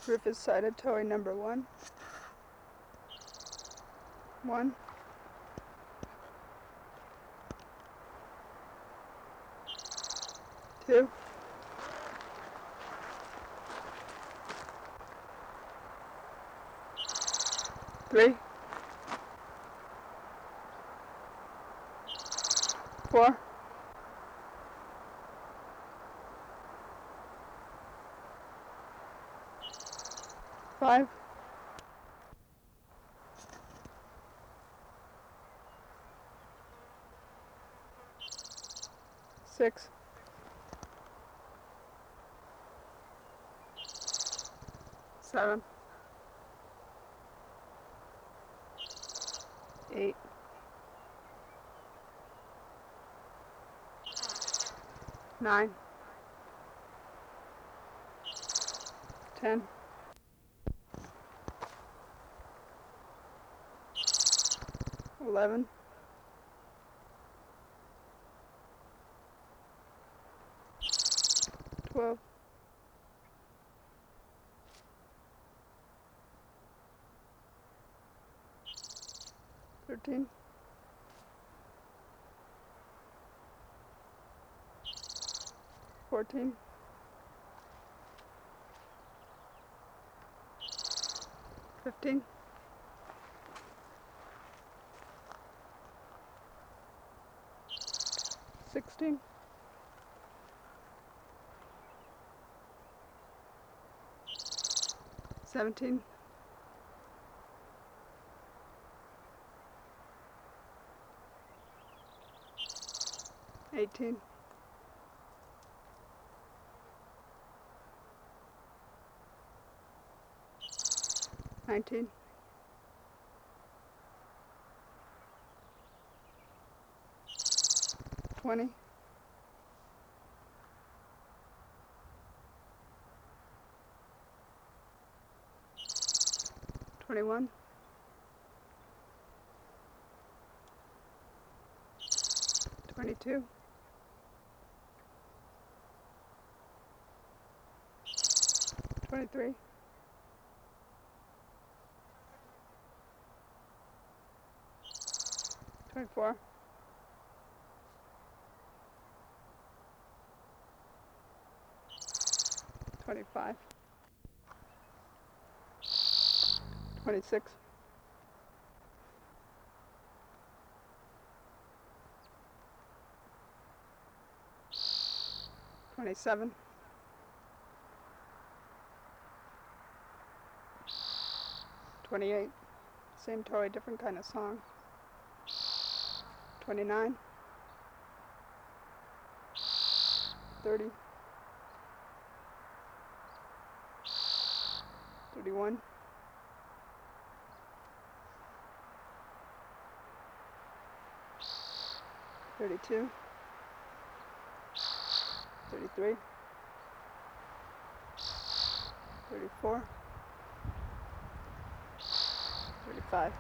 Rufus sided toy number 1. 1. 2. 3. 4. 5. 6. 7. 8. 9. 10. 11. 12. 13. 14. 15. 16. 17. 18. 19. 20. 21. 22. 23. 24. 25. 26. 27. 28. Same toy, different kind of song. 29. 30. 31. 32. 33. 34. 35.